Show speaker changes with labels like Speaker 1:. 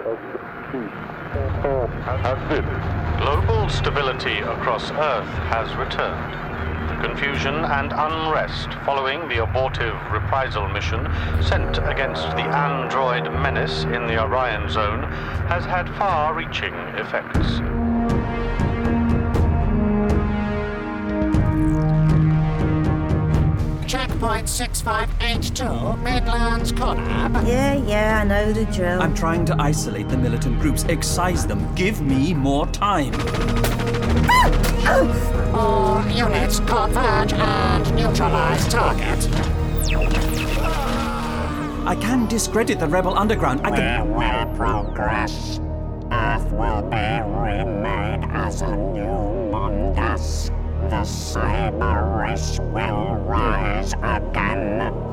Speaker 1: Global stability across Earth has returned. The confusion and unrest following the abortive reprisal mission sent against the android menace in the Orion Zone has had far-reaching effects.
Speaker 2: Checkpoint 6582, Midlands Collab.
Speaker 3: Yeah, I know the drill.
Speaker 4: I'm trying to isolate the militant groups, excise them. Give me more time.
Speaker 2: All units converge and neutralize target.
Speaker 4: I can discredit the rebel underground.
Speaker 2: We will progress. Earth will be remade as a new Mundus. The cyber race will rise again.